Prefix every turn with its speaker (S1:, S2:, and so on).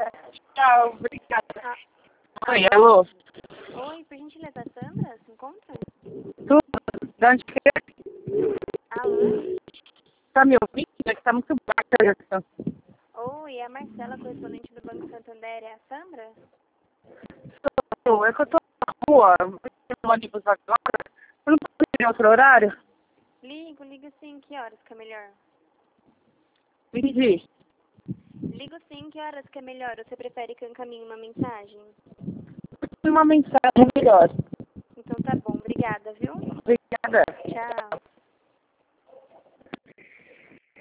S1: Tchau, obrigada.
S2: Ah,
S1: Oi, alô?
S2: oi, por gentileza, Sandra, se encontra?
S1: Tudo? De onde que é?
S2: Alô?
S1: Tá me ouvindo? É que tá muito baixa a ligação.
S2: Oi, é a Marcela, correspondente do Banco Santander, é a Sandra?
S1: É que eu tô na rua, vou no ônibus agora. Eu não posso ir em outro horário?
S2: Ligo sim, que horas que é melhor?
S1: Entendi.
S2: Ligo sim, que horas que é melhor? Você prefere que eu encaminhe uma mensagem?
S1: Uma mensagem melhor.
S2: Então tá bom, obrigada, viu?
S1: Obrigada.
S2: Tchau.